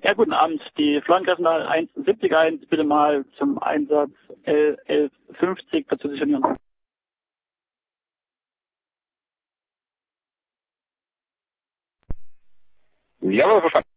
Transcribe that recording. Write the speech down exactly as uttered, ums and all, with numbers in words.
Ja, guten Abend. Die Flankengräfler eins siebzig eins, bitte mal zum Einsatz L elf fünfzig positionieren. Jawohl, verstanden.